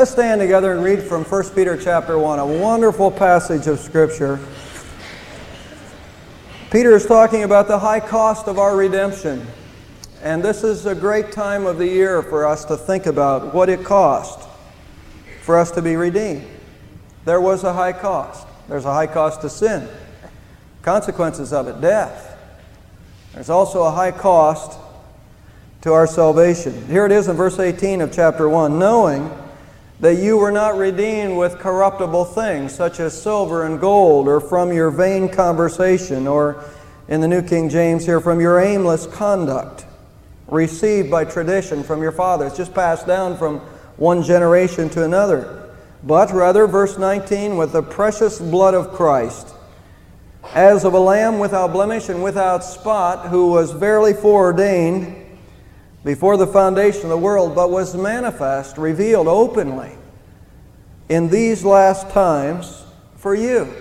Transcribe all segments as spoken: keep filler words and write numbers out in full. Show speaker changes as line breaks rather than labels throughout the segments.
Let's stand together and read from First Peter chapter one, a wonderful passage of Scripture. Peter is talking about the high cost of our redemption. And this is a great time of the year for us to think about what it cost for us to be redeemed. There was a high cost. There's a high cost to sin. Consequences of it, death. There's also a high cost to our salvation. Here it is in verse eighteen of chapter one. Knowing that you were not redeemed with corruptible things, such as silver and gold, or from your vain conversation, or in the New King James here, from your aimless conduct, received by tradition from your fathers, just passed down from one generation to another. But rather, verse nineteen, with the precious blood of Christ, as of a lamb without blemish and without spot, who was verily foreordained before the foundation of the world, but was manifest, revealed openly in these last times for you.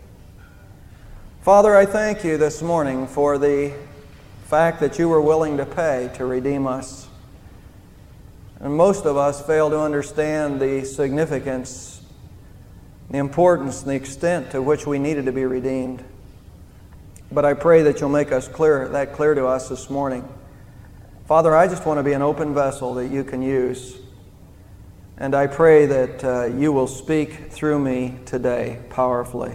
Father, I thank you this morning for the fact that you were willing to pay to redeem us. And most of us fail to understand the significance, the importance, and the extent to which we needed to be redeemed. But I pray that you'll make us clear, that clear to us this morning. Father, I just want to be an open vessel that you can use. And I pray that uh, you will speak through me today powerfully.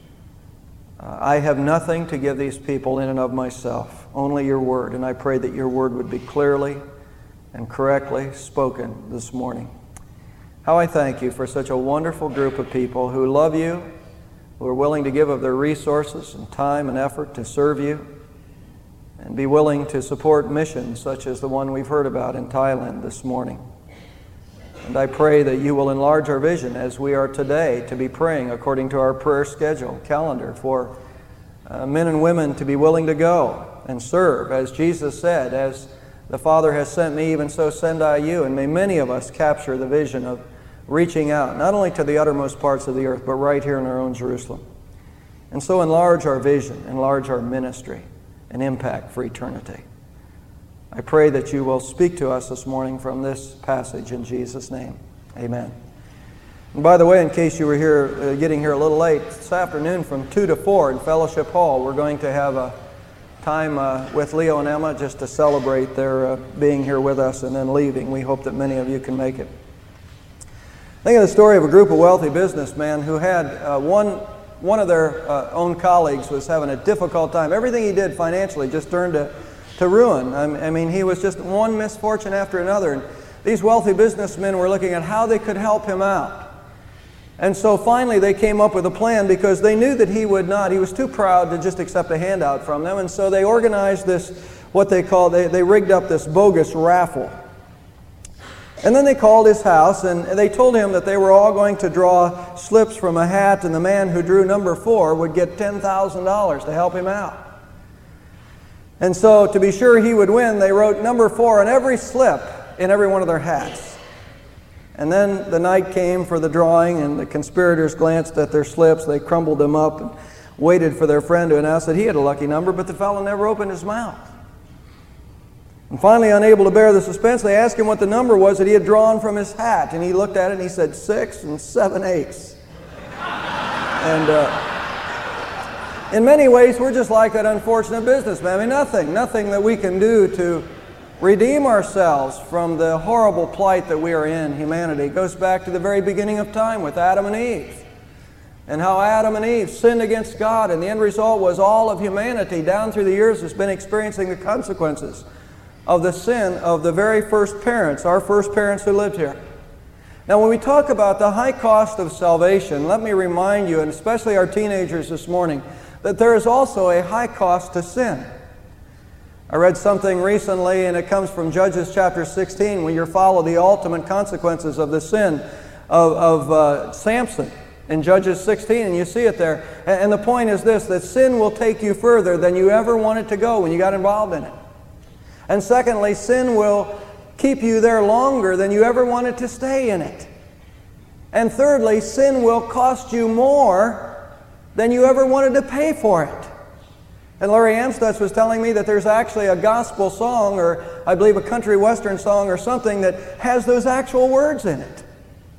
Uh, I have nothing to give these people in and of myself, only your word. And I pray that your word would be clearly and correctly spoken this morning. How I thank you for such a wonderful group of people who love you, who are willing to give of their resources and time and effort to serve you, and be willing to support missions such as the one we've heard about in Thailand this morning. And I pray that you will enlarge our vision as we are today to be praying according to our prayer schedule, calendar, for uh, men and women to be willing to go and serve. As Jesus said, as the Father has sent me, even so send I you. And may many of us capture the vision of reaching out, not only to the uttermost parts of the earth, but right here in our own Jerusalem. And so enlarge our vision, enlarge our ministry, and impact for eternity. I pray that you will speak to us this morning from this passage in Jesus' name. Amen. And by the way, in case you were here, uh, getting here a little late, this afternoon from two to four in Fellowship Hall, we're going to have a time uh, with Leo and Emma just to celebrate their uh, being here with us and then leaving. We hope that many of you can make it. Think of the story of a group of wealthy businessmen who had uh, one One of their uh, own colleagues was having a difficult time. Everything he did financially just turned to, to ruin. I mean, he was just one misfortune after another. And these wealthy businessmen were looking at how they could help him out. And so finally they came up with a plan because they knew that he would not. He was too proud to just accept a handout from them. And so they organized this, what they call, they, they rigged up this bogus raffle. And then they called his house, and they told him that they were all going to draw slips from a hat, and the man who drew number four would get ten thousand dollars to help him out. And so, to be sure he would win, they wrote number four on every slip in every one of their hats. And then the night came for the drawing, and the conspirators glanced at their slips. They crumbled them up and waited for their friend to announce that he had a lucky number, but the fellow never opened his mouth. And finally, unable to bear the suspense, they asked him what the number was that he had drawn from his hat. And he looked at it and he said, six and seven eighths. And uh, in many ways, we're just like that unfortunate businessman. I mean, nothing, nothing that we can do to redeem ourselves from the horrible plight that we are in, humanity. It goes back to the very beginning of time with Adam and Eve. And how Adam and Eve sinned against God. And the end result was all of humanity down through the years has been experiencing the consequences of the sin of the very first parents, our first parents who lived here. Now, when we talk about the high cost of salvation, let me remind you, and especially our teenagers this morning, that there is also a high cost to sin. I read something recently, and it comes from Judges chapter sixteen, when you follow the ultimate consequences of the sin of, of uh, Samson in Judges sixteen, and you see it there. And the point is this, that sin will take you further than you ever wanted to go when you got involved in it. And secondly, sin will keep you there longer than you ever wanted to stay in it. And thirdly, sin will cost you more than you ever wanted to pay for it. And Larry Amstutz was telling me that there's actually a gospel song, or I believe a country western song or something, that has those actual words in it.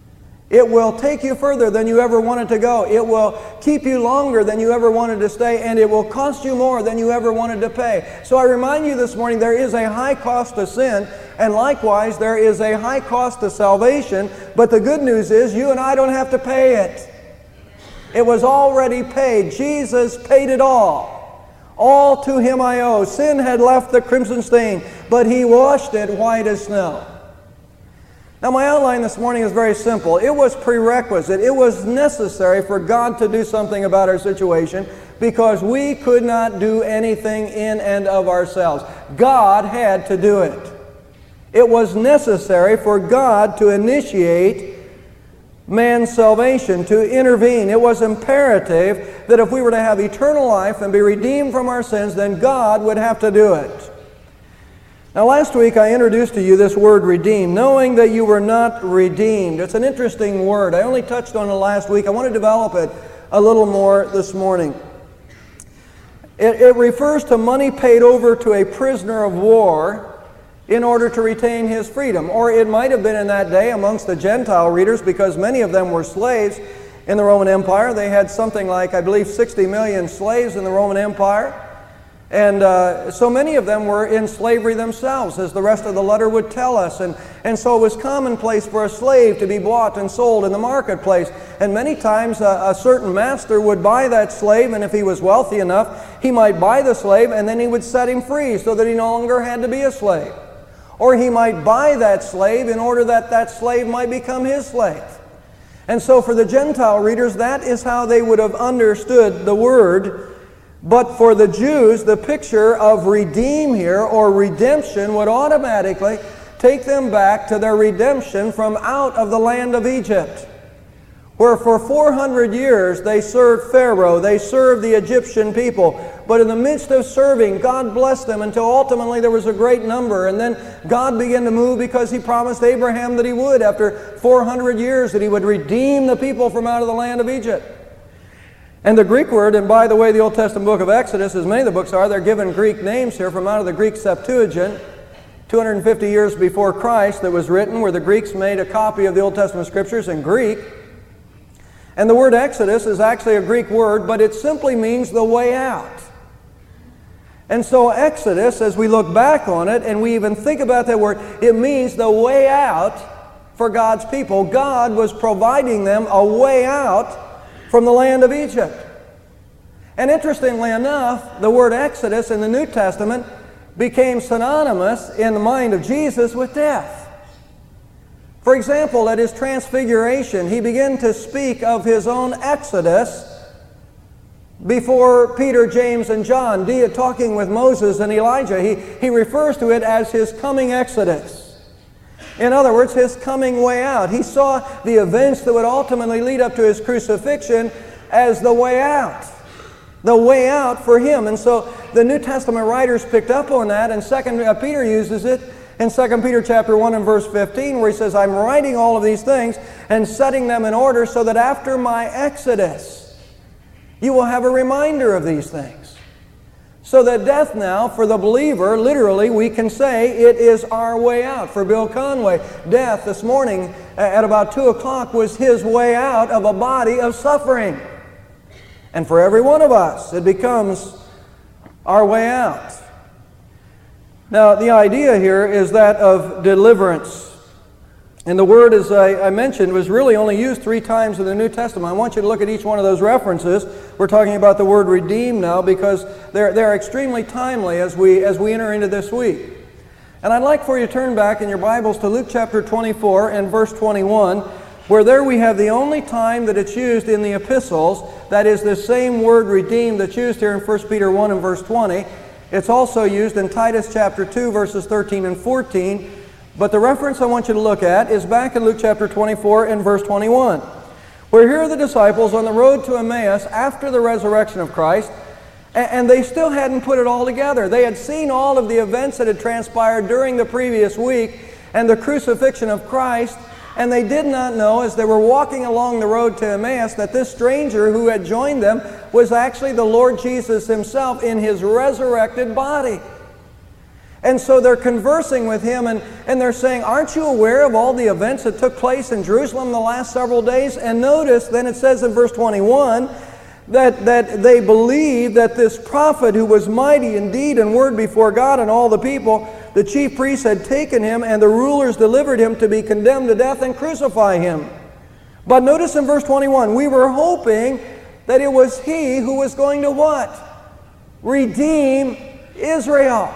It will take you further than you ever wanted to go. It will keep you longer than you ever wanted to stay, and it will cost you more than you ever wanted to pay. So I remind you this morning, there is a high cost to sin, and likewise there is a high cost to salvation, but the good news is you and I don't have to pay it. It was already paid. Jesus paid it all. All to Him I owe. Sin had left the crimson stain, but He washed it white as snow. Now, my outline this morning is very simple. It was prerequisite. It was necessary for God to do something about our situation because we could not do anything in and of ourselves. God had to do it. It was necessary for God to initiate man's salvation, to intervene. It was imperative that if we were to have eternal life and be redeemed from our sins, then God would have to do it. Now, last week I introduced to you this word redeemed, knowing that you were not redeemed. It's an interesting word. I only touched on it last week. I want to develop it a little more this morning. It, it refers to money paid over to a prisoner of war in order to retain his freedom. Or it might have been in that day amongst the Gentile readers, because many of them were slaves in the Roman Empire. They had something like, I believe, sixty million slaves in the Roman Empire. And uh, so many of them were in slavery themselves, as the rest of the letter would tell us. And, and so it was commonplace for a slave to be bought and sold in the marketplace. And many times a, a certain master would buy that slave, and if he was wealthy enough, he might buy the slave and then he would set him free so that he no longer had to be a slave. Or he might buy that slave in order that that slave might become his slave. And so for the Gentile readers, that is how they would have understood the word. But for the Jews, the picture of redeem here, or redemption, would automatically take them back to their redemption from out of the land of Egypt, where for four hundred years they served Pharaoh, they served the Egyptian people. But in the midst of serving, God blessed them until ultimately there was a great number. And then God began to move because He promised Abraham that He would, after four hundred years, that He would redeem the people from out of the land of Egypt. And the Greek word, and by the way, the Old Testament book of Exodus, as many of the books are, they're given Greek names here from out of the Greek Septuagint, two hundred fifty years before Christ, that was written, where the Greeks made a copy of the Old Testament Scriptures in Greek. And the word Exodus is actually a Greek word, but it simply means the way out. And so Exodus, as we look back on it, and we even think about that word, it means the way out for God's people. God was providing them a way out from the land of Egypt. And interestingly enough, the word Exodus in the New Testament became synonymous in the mind of Jesus with death. For example, at His transfiguration, He began to speak of His own exodus before Peter, James, and John, talking with Moses and Elijah. He, he refers to it as His coming exodus. In other words, His coming way out. He saw the events that would ultimately lead up to His crucifixion as the way out. The way out for Him. And so the New Testament writers picked up on that, and Second Peter uses it in Second Peter chapter one and verse fifteen, where he says, I'm writing all of these things and setting them in order so that after my exodus, you will have a reminder of these things. So that death now, for the believer, literally, we can say it is our way out. For Bill Conway, death this morning at about two o'clock was his way out of a body of suffering. And for every one of us, it becomes our way out. Now, the idea here is that of deliverance. And the word, as I, I mentioned, was really only used three times in the New Testament. I want you to look at each one of those references. We're talking about the word redeem now because they're, they're extremely timely as we, as we enter into this week. And I'd like for you to turn back in your Bibles to Luke chapter twenty-four and verse twenty-one, where there we have the only time that it's used in the epistles. That is the same word redeem that's used here in First Peter one and verse twenty. It's also used in Titus chapter two, verses thirteen and fourteen. But the reference I want you to look at is back in Luke chapter twenty-four and verse twenty-one, where here are the disciples on the road to Emmaus after the resurrection of Christ, and they still hadn't put it all together. They had seen all of the events that had transpired during the previous week and the crucifixion of Christ, and they did not know as they were walking along the road to Emmaus that this stranger who had joined them was actually the Lord Jesus Himself in His resurrected body. And so they're conversing with him, and, and they're saying, aren't you aware of all the events that took place in Jerusalem the last several days? And notice, then it says in verse twenty-one, that, that they believed that this prophet, who was mighty in deed and word before God and all the people, the chief priests had taken him, and the rulers delivered him to be condemned to death and crucify him. But notice in verse twenty-one, we were hoping that it was he who was going to what? Redeem Israel.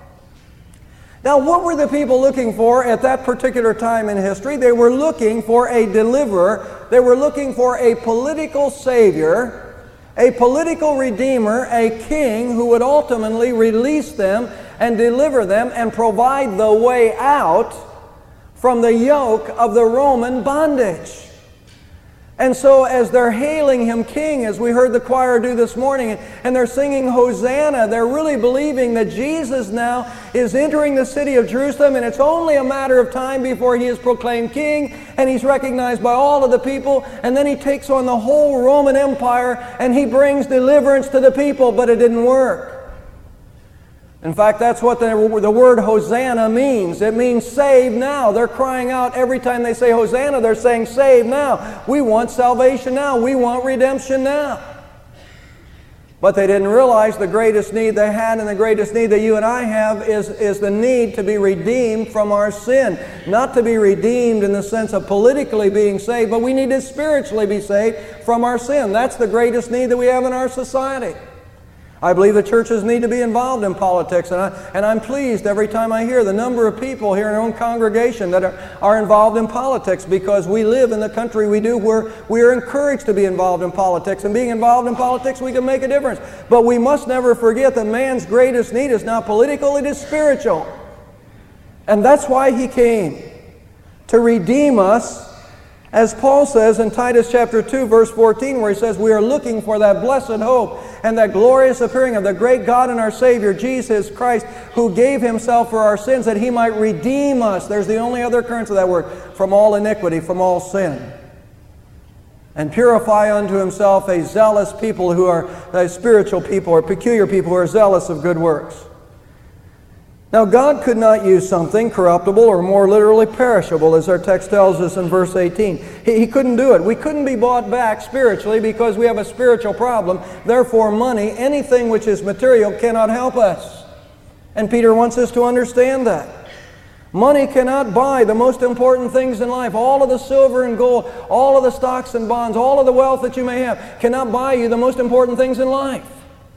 Now, what were the people looking for at that particular time in history? They were looking for a deliverer. They were looking for a political savior, a political redeemer, a king who would ultimately release them and deliver them and provide the way out from the yoke of the Roman bondage. And so as they're hailing him king, as we heard the choir do this morning, and they're singing Hosanna, they're really believing that Jesus now is entering the city of Jerusalem, and it's only a matter of time before he is proclaimed king, and he's recognized by all of the people, and then he takes on the whole Roman Empire, and he brings deliverance to the people, but it didn't work. In fact, that's what the, the word Hosanna means. It means save now. They're crying out every time they say Hosanna, they're saying save now. We want salvation now. We want redemption now. But they didn't realize the greatest need they had, and the greatest need that you and I have is, is the need to be redeemed from our sin. Not to be redeemed in the sense of politically being saved, but we need to spiritually be saved from our sin. That's the greatest need that we have in our society. I believe the churches need to be involved in politics, and, I, and I'm pleased every time I hear the number of people here in our own congregation that are, are involved in politics, because we live in the country we do where we are encouraged to be involved in politics, and being involved in politics we can make a difference. But we must never forget that man's greatest need is not political, it is spiritual. And that's why he came, to redeem us. As Paul says in Titus chapter two, verse fourteen, where he says, we are looking for that blessed hope and that glorious appearing of the great God and our Savior, Jesus Christ, who gave himself for our sins, that he might redeem us. There's the only other occurrence of that word. From all iniquity, from all sin. And purify unto himself a zealous people who are, a spiritual people, or peculiar people who are zealous of good works. Now, God could not use something corruptible or more literally perishable, as our text tells us in verse eighteen. He, he couldn't do it. We couldn't be bought back spiritually because we have a spiritual problem. Therefore, money, anything which is material, cannot help us. And Peter wants us to understand that. Money cannot buy the most important things in life. All of the silver and gold, all of the stocks and bonds, all of the wealth that you may have cannot buy you the most important things in life.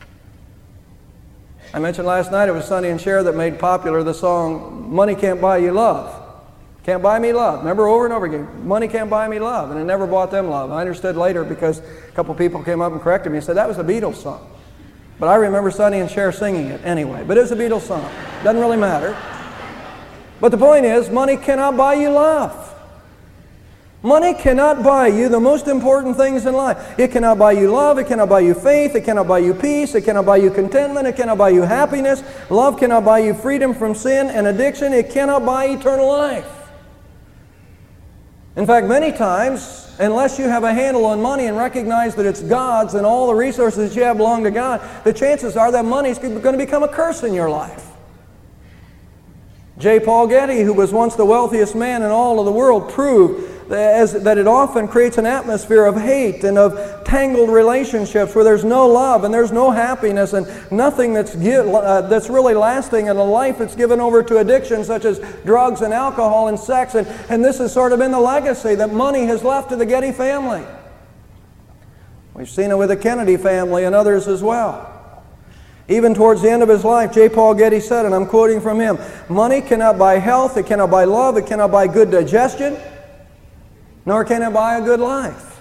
I mentioned last night it was Sonny and Cher that made popular the song, Money Can't Buy You Love. Can't buy me love. Remember, over and over again, money can't buy me love. And it never bought them love. I understood later because a couple people came up and corrected me and said that was a Beatles song. But I remember Sonny and Cher singing it anyway. But it was a Beatles song. Doesn't really matter. But the point is, money cannot buy you love. Money cannot buy you the most important things in life. It cannot buy you love, it cannot buy you faith, it cannot buy you peace, it cannot buy you contentment, it cannot buy you happiness. Love cannot buy you freedom from sin and addiction. It cannot buy eternal life. In fact, many times, unless you have a handle on money and recognize that it's God's and all the resources that you have belong to God, the chances are that money is going to become a curse in your life. J. Paul Getty, who was once the wealthiest man in all of the world, proved As, that it often creates an atmosphere of hate and of tangled relationships where there's no love and there's no happiness and nothing that's give, uh, that's really lasting, and a life that's given over to addiction such as drugs and alcohol and sex. And, and this has sort of been the legacy that money has left to the Getty family. We've seen it with the Kennedy family and others as well. Even towards the end of his life, J. Paul Getty said, and I'm quoting from him, money cannot buy health, it cannot buy love, it cannot buy good digestion, nor can it buy a good life.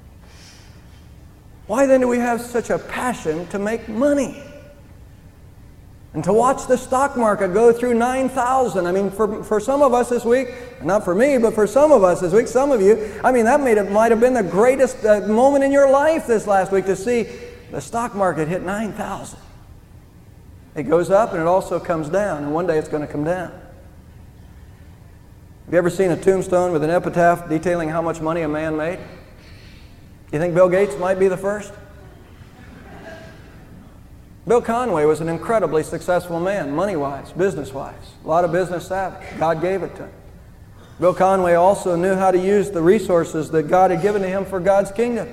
Why then do we have such a passion to make money? And to watch the stock market go through nine thousand. I mean, for, for some of us this week, not for me, but for some of us this week, some of you, I mean, that made it, might have been the greatest uh, moment in your life this last week to see the stock market hit nine thousand. It goes up and it also comes down, and one day it's going to come down. Have you ever seen a tombstone with an epitaph detailing how much money a man made? You think Bill Gates might be the first? Bill Conway was an incredibly successful man, money-wise, business-wise. A lot of business savvy. God gave it to him. Bill Conway also knew how to use the resources that God had given to him for God's kingdom.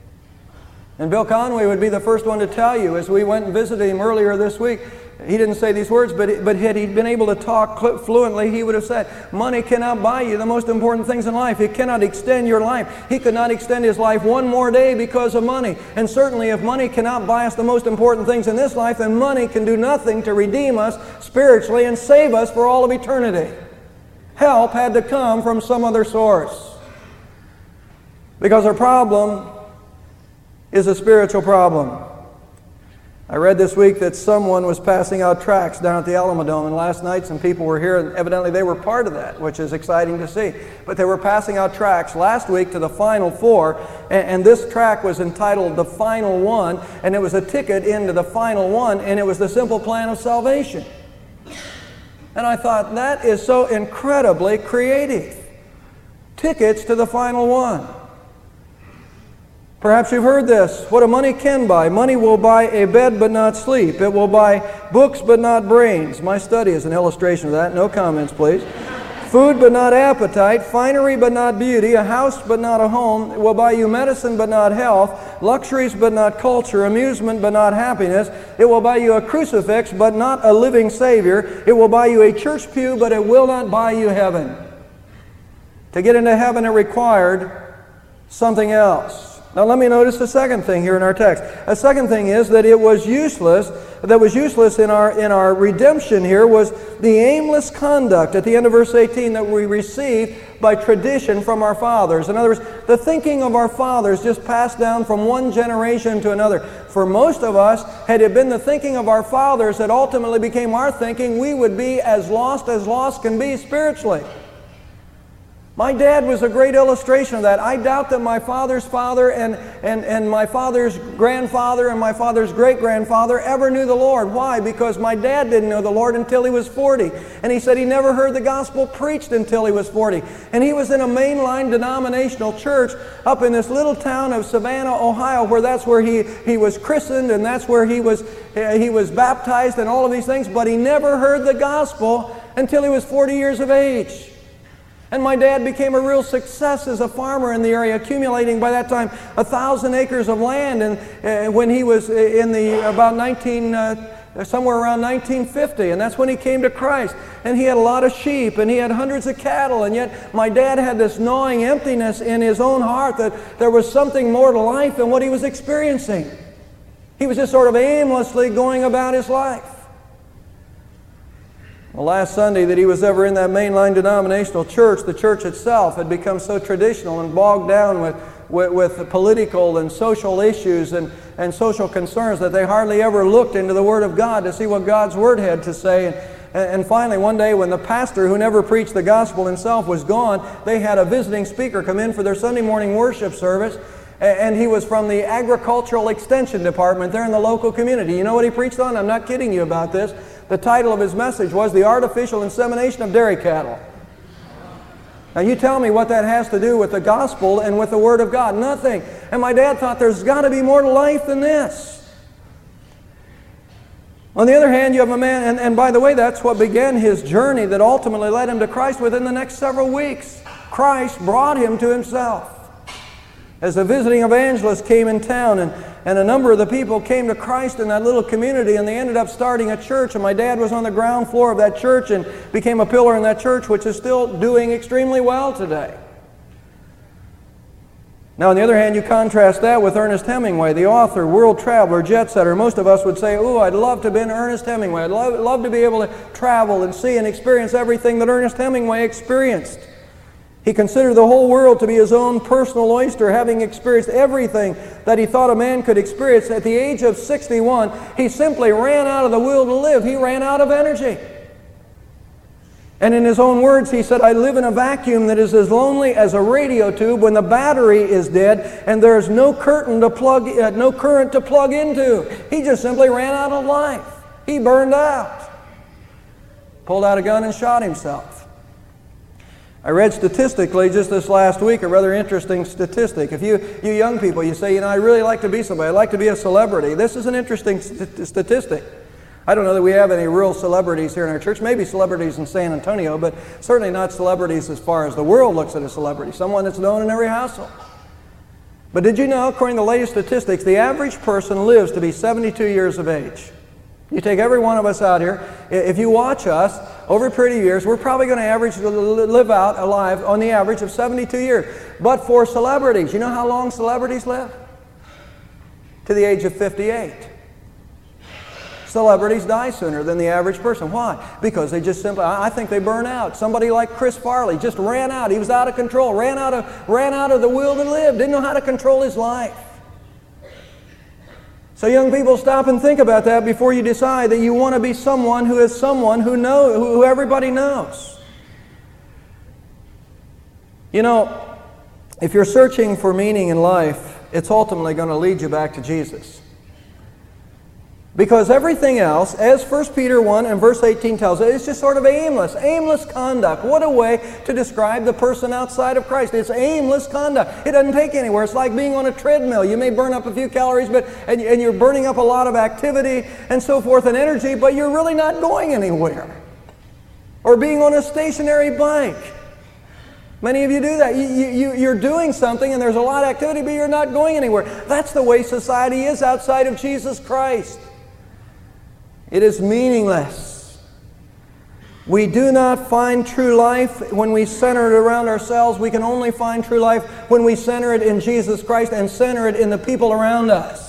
And Bill Conway would be the first one to tell you, as we went and visited him earlier this week, he didn't say these words, but, but had he been able to talk fluently, he would have said, money cannot buy you the most important things in life. It cannot extend your life. He could not extend his life one more day because of money. And certainly if money cannot buy us the most important things in this life, then money can do nothing to redeem us spiritually and save us for all of eternity. Help had to come from some other source. Because our problem is a spiritual problem. I read this week that someone was passing out tracts down at the Alamodome, and last night some people were here, and evidently they were part of that, which is exciting to see. But they were passing out tracts last week to the Final Four, and, and this tract was entitled The Final One, and it was a ticket into the Final One, and it was the simple plan of salvation. And I thought, that is so incredibly creative. Tickets to the Final One. Perhaps you've heard this. What a money can buy. Money will buy a bed but not sleep. It will buy books but not brains. My study is an illustration of that. No comments, please. Food but not appetite. Finery but not beauty. A house but not a home. It will buy you medicine but not health. Luxuries but not culture. Amusement but not happiness. It will buy you a crucifix but not a living Savior. It will buy you a church pew, but it will not buy you heaven. To get into heaven, it required something else. Now let me notice the second thing here in our text. A second thing is that it was useless, that was useless in our, in our redemption here was the aimless conduct at the end of verse eighteen that we received by tradition from our fathers. In other words, the thinking of our fathers just passed down from one generation to another. For most of us, had it been the thinking of our fathers that ultimately became our thinking, we would be as lost as lost can be spiritually. My dad was a great illustration of that. I doubt that my father's father and, and, and my father's grandfather and my father's great-grandfather ever knew the Lord. Why? Because my dad didn't know the Lord until he was forty. And he said he never heard the gospel preached until he was forty. And he was in a mainline denominational church up in this little town of Savannah, Ohio, where that's where he, he was christened and that's where he was, he was baptized and all of these things. But he never heard the gospel until he was forty years of age. And my dad became a real success as a farmer in the area, accumulating by that time a thousand acres of land. And uh, when he was in the about nineteen, uh, somewhere around nineteen fifty, and that's when he came to Christ. And he had a lot of sheep, and he had hundreds of cattle. And yet my dad had this gnawing emptiness in his own heart that there was something more to life than what he was experiencing. He was just sort of aimlessly going about his life. The last Sunday that he was ever in that mainline denominational church, the church itself had become so traditional and bogged down with, with, with political and social issues and, and social concerns that they hardly ever looked into the Word of God to see what God's Word had to say. And, and finally, one day when the pastor, who never preached the gospel himself, was gone, they had a visiting speaker come in for their Sunday morning worship service. And he was from the agricultural extension department there in the local community. You know what he preached on? I'm not kidding you about this. The title of his message was The Artificial Insemination of Dairy Cattle. Now you tell me what that has to do with the gospel and with the Word of God. Nothing. And my dad thought there's got to be more to life than this. On the other hand, you have a man, and, and by the way, that's what began his journey that ultimately led him to Christ within the next several weeks. Christ brought him to himself. As a visiting evangelist came in town, and, and a number of the people came to Christ in that little community, and they ended up starting a church, and my dad was on the ground floor of that church and became a pillar in that church, which is still doing extremely well today. Now, on the other hand, you contrast that with Ernest Hemingway, the author, world traveler, jet setter. Most of us would say, oh, I'd love to have been Ernest Hemingway. I'd love, love to be able to travel and see and experience everything that Ernest Hemingway experienced. He considered the whole world to be his own personal oyster, having experienced everything that he thought a man could experience. At the age of sixty-one, he simply ran out of the will to live. He ran out of energy. And in his own words, he said, I live in a vacuum that is as lonely as a radio tube when the battery is dead and there's no curtain to plug, uh, no current to plug into. He just simply ran out of life. He burned out. Pulled out a gun and shot himself. I read statistically just this last week a rather interesting statistic. If you, you young people, you say, you know, I really like to be somebody, I'd like to be a celebrity. This is an interesting st- statistic. I don't know that we have any real celebrities here in our church, maybe celebrities in San Antonio, but certainly not celebrities as far as the world looks at a celebrity, someone that's known in every household. But did you know, according to the latest statistics, the average person lives to be seventy-two years of age. You take every one of us out here, if you watch us, over a period of years, we're probably going to average live out alive on the average of seventy-two years. But for celebrities, you know how long celebrities live? To the age of fifty-eight. Celebrities die sooner than the average person. Why? Because they just simply, I think they burn out. Somebody like Chris Farley just ran out. He was out of control, ran out of, ran out of the will to live, didn't know how to control his life. So young people, stop and think about that before you decide that you want to be someone who is someone who know, who everybody knows. You know, if you're searching for meaning in life, it's ultimately going to lead you back to Jesus. Because everything else, as First Peter one and verse eighteen tells us, it's just sort of aimless, aimless conduct. What a way to describe the person outside of Christ. It's aimless conduct. It doesn't take you anywhere. It's like being on a treadmill. You may burn up a few calories, but and, and you're burning up a lot of activity and so forth and energy, but you're really not going anywhere. Or being on a stationary bike. Many of you do that. You, you, you're doing something and there's a lot of activity, but you're not going anywhere. That's the way society is outside of Jesus Christ. It is meaningless. We do not find true life when we center it around ourselves. We can only find true life when we center it in Jesus Christ and center it in the people around us.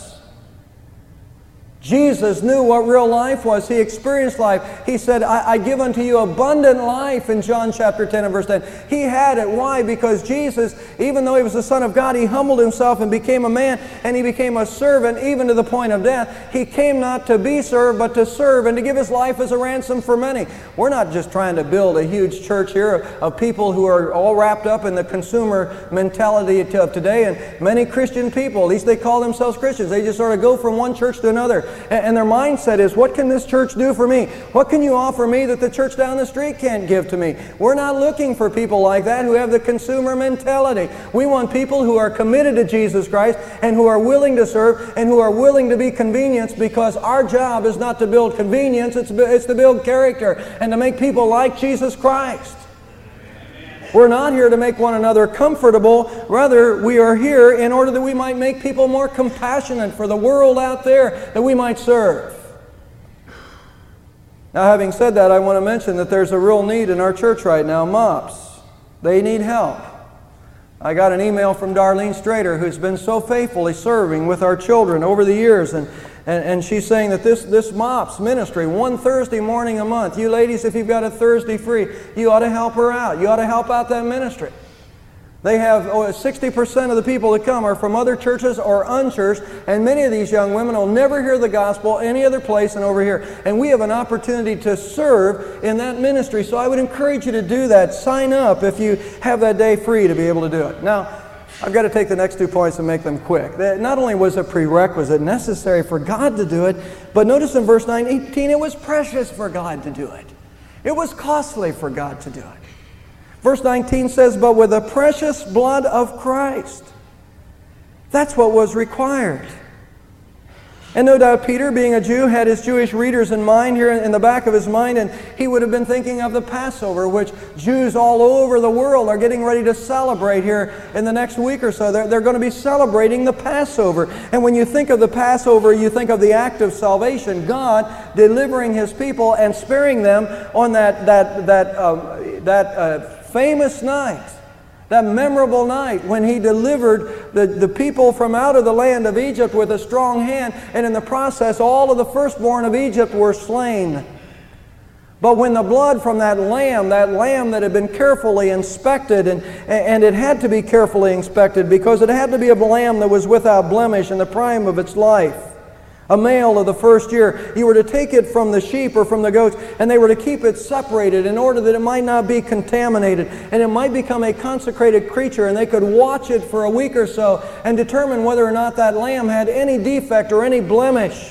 Jesus knew what real life was. He experienced life. He said, I, I give unto you abundant life in John chapter ten and verse ten. He had it. Why? Because Jesus, even though He was the Son of God, He humbled Himself and became a man, and He became a servant even to the point of death. He came not to be served, but to serve and to give His life as a ransom for many. We're not just trying to build a huge church here of people who are all wrapped up in the consumer mentality of today. And many Christian people, at least they call themselves Christians, they just sort of go from one church to another. And their mindset is, what can this church do for me? What can you offer me that the church down the street can't give to me? We're not looking for people like that who have the consumer mentality. We want people who are committed to Jesus Christ and who are willing to serve and who are willing to be convenienced, because our job is not to build convenience, it's, it's to build character and to make people like Jesus Christ. We're not here to make one another comfortable. Rather, we are here in order that we might make people more compassionate for the world out there that we might serve. Now, having said that, I want to mention that there's a real need in our church right now. Mops, they need help. I got an email from Darlene Strader, who's been so faithfully serving with our children over the years, and And, and she's saying that this, this MOPS ministry, one Thursday morning a month, you ladies, if you've got a Thursday free, you ought to help her out. You ought to help out that ministry. They have oh, sixty percent of the people that come are from other churches or unchurched, and many of these young women will never hear the gospel any other place than over here. And we have an opportunity to serve in that ministry, so I would encourage you to do that. Sign up if you have that day free to be able to do it. Now, I've got to take the next two points and make them quick. Not only was it prerequisite, necessary for God to do it, but notice in verse nineteen, it was precious for God to do it. It was costly for God to do it. Verse nineteen says, but with the precious blood of Christ. That's what was required. And no doubt Peter, being a Jew, had his Jewish readers in mind here in the back of his mind, and he would have been thinking of the Passover, which Jews all over the world are getting ready to celebrate here in the next week or so. They're, they're going to be celebrating the Passover. And when you think of the Passover, you think of the act of salvation, God delivering His people and sparing them on that, that, that, um, that uh, famous night. That memorable night when He delivered the, the people from out of the land of Egypt with a strong hand, and in the process all of the firstborn of Egypt were slain. But when the blood from that lamb, that lamb that had been carefully inspected, and, and it had to be carefully inspected because it had to be a lamb that was without blemish in the prime of its life, a male of the first year, you were to take it from the sheep or from the goats, and they were to keep it separated in order that it might not be contaminated, and it might become a consecrated creature, and they could watch it for a week or so and determine whether or not that lamb had any defect or any blemish.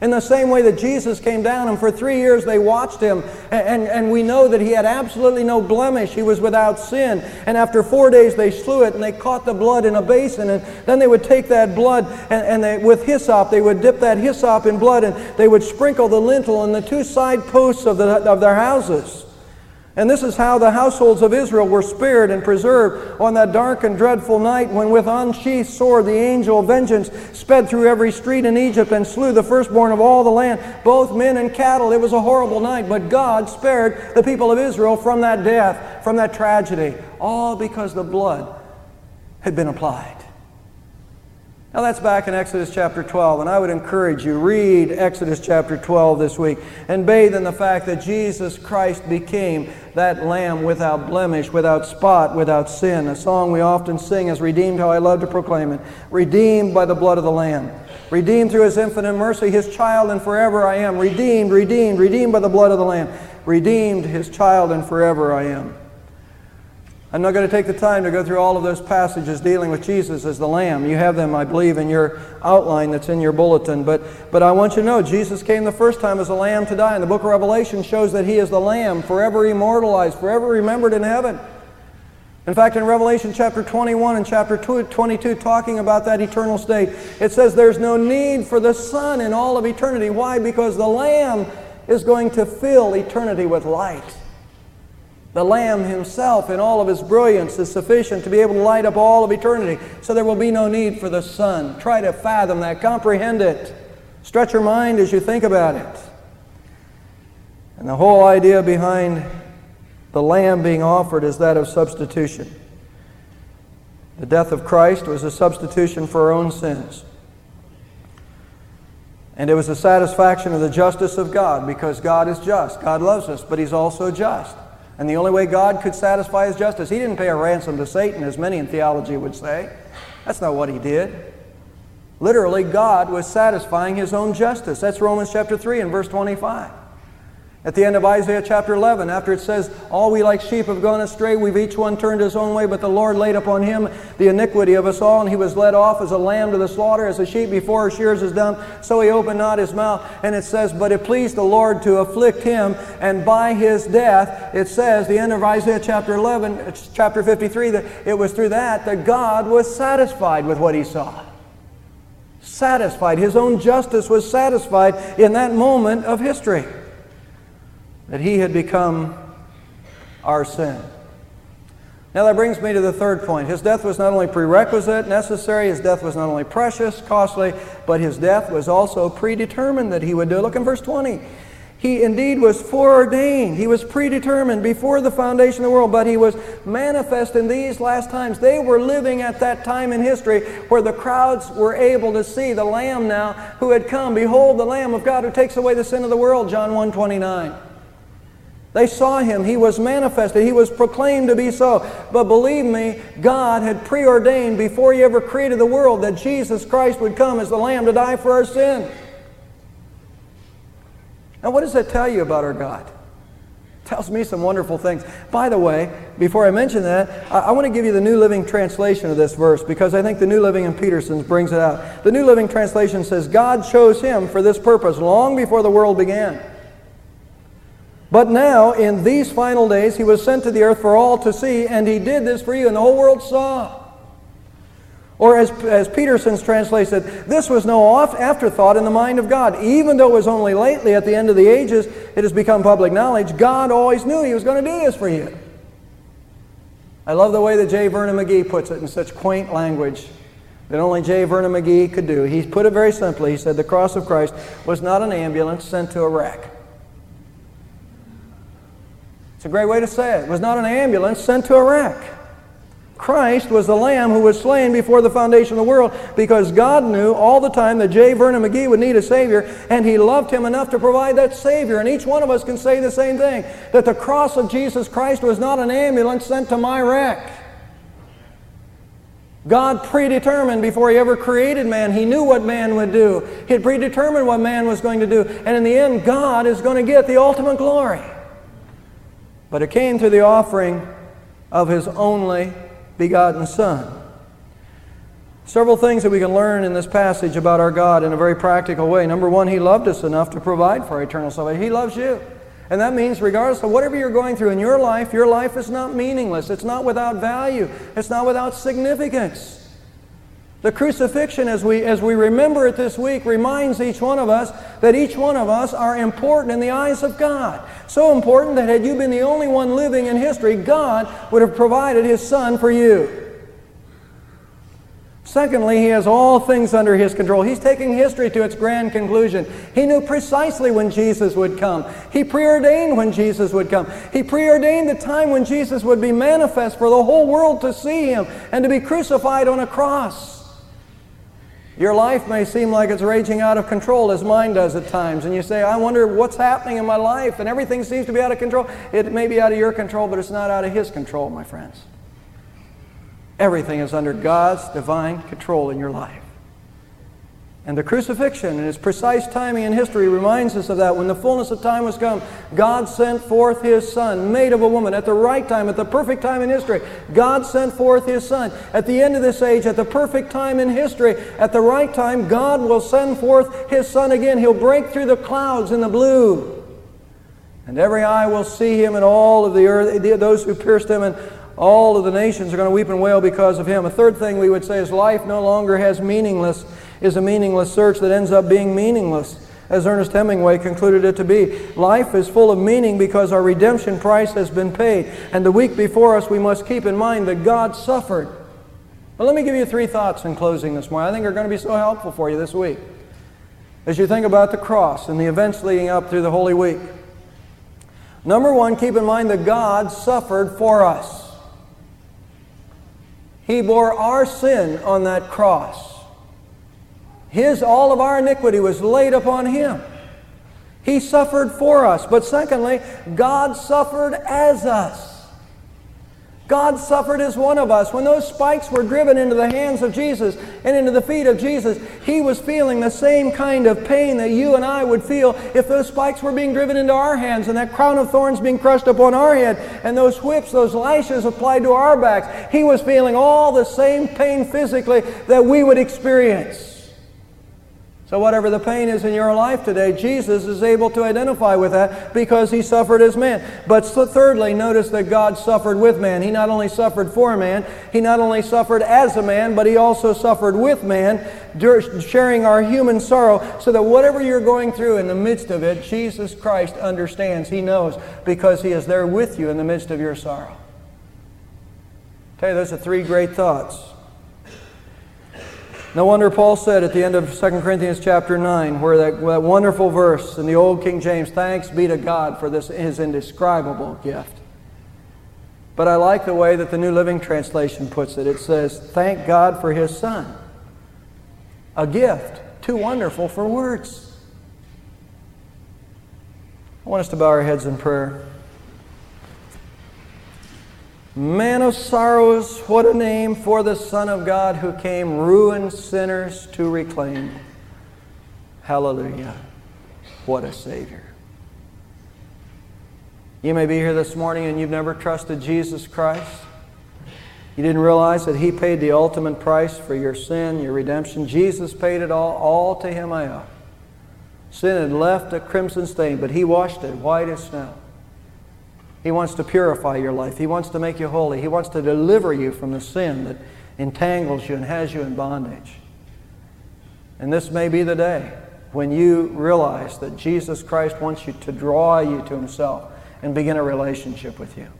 In the same way that Jesus came down, and for three years they watched him, and, and we know that he had absolutely no blemish. He was without sin. And after four days they slew it, and they caught the blood in a basin, and then they would take that blood, and, and they, with hyssop, they would dip that hyssop in blood, and they would sprinkle the lintel and the two side posts of, the, of their houses. And this is how the households of Israel were spared and preserved on that dark and dreadful night when with unsheathed sword the angel of vengeance sped through every street in Egypt and slew the firstborn of all the land, both men and cattle. It was a horrible night, but God spared the people of Israel from that death, from that tragedy, all because the blood had been applied. Now that's back in Exodus chapter twelve, and I would encourage you, read Exodus chapter twelve this week and bathe in the fact that Jesus Christ became that lamb without blemish, without spot, without sin. A song we often sing is "Redeemed, how I love to proclaim it." Redeemed by the blood of the Lamb. Redeemed through His infinite mercy, His child, and forever I am. Redeemed, redeemed, redeemed by the blood of the Lamb. Redeemed, His child, and forever I am. I'm not going to take the time to go through all of those passages dealing with Jesus as the Lamb. You have them, I believe, in your outline that's in your bulletin. But, but I want you to know, Jesus came the first time as a Lamb to die. And the book of Revelation shows that He is the Lamb, forever immortalized, forever remembered in heaven. In fact, in Revelation chapter twenty-one and chapter twenty-two, talking about that eternal state, it says there's no need for the Son in all of eternity. Why? Because the Lamb is going to fill eternity with light. The Lamb Himself in all of His brilliance is sufficient to be able to light up all of eternity. So there will be no need for the Son. Try to fathom that. Comprehend it. Stretch your mind as you think about it. And the whole idea behind the Lamb being offered is that of substitution. The death of Christ was a substitution for our own sins. And it was a satisfaction of the justice of God, because God is just. God loves us, but He's also just. And the only way God could satisfy His justice, He didn't pay a ransom to Satan, as many in theology would say. That's not what He did. Literally, God was satisfying His own justice. That's Romans chapter three and verse twenty-five. At the end of Isaiah chapter eleven, after it says, all we like sheep have gone astray, we've each one turned his own way, but the Lord laid upon Him the iniquity of us all, and He was led off as a lamb to the slaughter, as a sheep before her shears is dumb, so He opened not His mouth. And it says, but it pleased the Lord to afflict Him, and by His death, it says, the end of Isaiah chapter eleven, chapter fifty-three, that it was through that that God was satisfied with what He saw. Satisfied. His own justice was satisfied in that moment of history, that He had become our sin. Now that brings me to the third point. His death was not only prerequisite, necessary, His death was not only precious, costly, but His death was also predetermined that He would do it. Look in verse twenty. He indeed was foreordained. He was predetermined before the foundation of the world, but He was manifest in these last times. They were living at that time in history where the crowds were able to see the Lamb now who had come. Behold, the Lamb of God who takes away the sin of the world, John one twenty-nine. They saw Him. He was manifested. He was proclaimed to be so. But believe me, God had preordained before He ever created the world that Jesus Christ would come as the Lamb to die for our sins. Now, what does that tell you about our God? It tells me some wonderful things. By the way, before I mention that, I, I want to give you the New Living Translation of this verse, because I think the New Living in Peterson's brings it out. The New Living Translation says, God chose Him for this purpose long before the world began. But now, in these final days, He was sent to the earth for all to see, and He did this for you, and the whole world saw. Or as, as Peterson's translates it, this was no afterthought in the mind of God. Even though it was only lately, at the end of the ages, it has become public knowledge, God always knew He was going to do this for you. I love the way that J. Vernon McGee puts it in such quaint language that only J. Vernon McGee could do. He put it very simply. He said, the cross of Christ was not an ambulance sent to a wreck. It's a great way to say it. It was not an ambulance sent to a wreck. Christ was the Lamb who was slain before the foundation of the world, because God knew all the time that J. Vernon McGee would need a Savior, and He loved him enough to provide that Savior. And each one of us can say the same thing, that the cross of Jesus Christ was not an ambulance sent to my wreck. God predetermined before He ever created man. He knew what man would do. He had predetermined what man was going to do. And in the end, God is going to get the ultimate glory. But it came through the offering of His only begotten Son. Several things that we can learn in this passage about our God in a very practical way. Number one, He loved us enough to provide for our eternal salvation. He loves you. And that means regardless of whatever you're going through in your life, your life is not meaningless. It's not without value. It's not without significance. The crucifixion, as we, as we remember it this week, reminds each one of us that each one of us are important in the eyes of God. So important that had you been the only one living in history, God would have provided His Son for you. Secondly, He has all things under His control. He's taking history to its grand conclusion. He knew precisely when Jesus would come. He preordained when Jesus would come. He preordained the time when Jesus would be manifest for the whole world to see Him and to be crucified on a cross. Your life may seem like it's raging out of control, as mine does at times, and you say, I wonder what's happening in my life, and everything seems to be out of control. It may be out of your control, but it's not out of His control, my friends. Everything is under God's divine control in your life. And the crucifixion and its precise timing in history reminds us of that. When the fullness of time was come, God sent forth His Son, made of a woman, at the right time, at the perfect time in history. God sent forth His Son. At the end of this age, at the perfect time in history, at the right time, God will send forth His Son again. He'll break through the clouds in the blue. And every eye will see Him, and all of the earth, those who pierced Him, and all of the nations are going to weep and wail because of Him. A third thing we would say is life no longer has meaningless, is a meaningless search that ends up being meaningless, as Ernest Hemingway concluded it to be. Life is full of meaning because our redemption price has been paid. And the week before us, we must keep in mind that God suffered. Well, let me give you three thoughts in closing this morning. I think are going to be so helpful for you this week as you think about the cross and the events leading up through the Holy Week. Number one, keep in mind that God suffered for us. He bore our sin on that cross. His, all of our iniquity was laid upon Him. He suffered for us. But secondly, God suffered as us. God suffered as one of us. When those spikes were driven into the hands of Jesus and into the feet of Jesus, He was feeling the same kind of pain that you and I would feel if those spikes were being driven into our hands and that crown of thorns being crushed upon our head and those whips, those lashes applied to our backs. He was feeling all the same pain physically that we would experience. So whatever the pain is in your life today, Jesus is able to identify with that because He suffered as man. But thirdly, notice that God suffered with man. He not only suffered for man, He not only suffered as a man, but He also suffered with man, sharing our human sorrow, so that whatever you're going through in the midst of it, Jesus Christ understands. He knows because He is there with you in the midst of your sorrow. I tell you, those are three great thoughts. No wonder Paul said at the end of Second Corinthians chapter nine, where that, that wonderful verse in the old King James, thanks be to God for this His indescribable gift. But I like the way that the New Living Translation puts it. It says, thank God for His Son. A gift too wonderful for words. I want us to bow our heads in prayer. Man of sorrows, what a name for the Son of God who came ruined sinners to reclaim. Hallelujah. What a Savior. You may be here this morning and you've never trusted Jesus Christ. You didn't realize that He paid the ultimate price for your sin, your redemption. Jesus paid it all. All to Him I owe. Sin had left a crimson stain, but He washed it white as snow. He wants to purify your life. He wants to make you holy. He wants to deliver you from the sin that entangles you and has you in bondage. And this may be the day when you realize that Jesus Christ wants you to draw you to Himself and begin a relationship with you.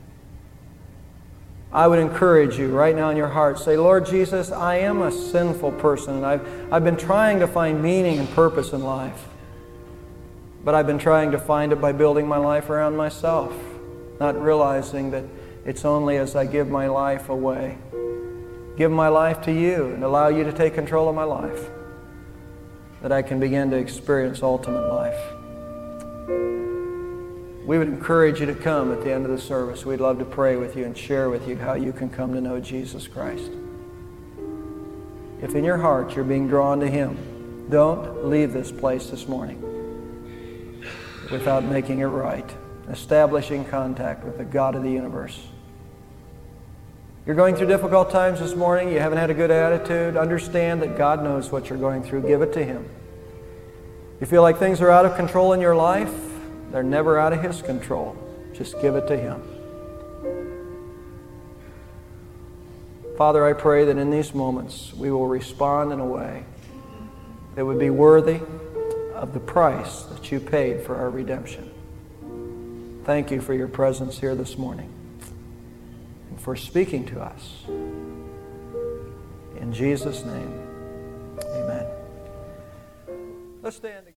I would encourage you right now in your heart, say, Lord Jesus, I am a sinful person, and I've, I've been trying to find meaning and purpose in life. But I've been trying to find it by building my life around myself, not realizing that it's only as I give my life away, give my life to You and allow You to take control of my life, that I can begin to experience ultimate life. We would encourage you to come at the end of the service. We'd love to pray with you and share with you how you can come to know Jesus Christ. If in your heart you're being drawn to Him, don't leave this place this morning without making it right, establishing contact with the God of the universe. You're going through difficult times this morning. You haven't had a good attitude. Understand that God knows what you're going through. Give it to Him. You feel like things are out of control in your life. They're never out of His control. Just give it to Him. Father, I pray that in these moments we will respond in a way that would be worthy of the price that you paid for our redemption. Thank you for your presence here this morning and for speaking to us. In Jesus' name, amen. Let's stand.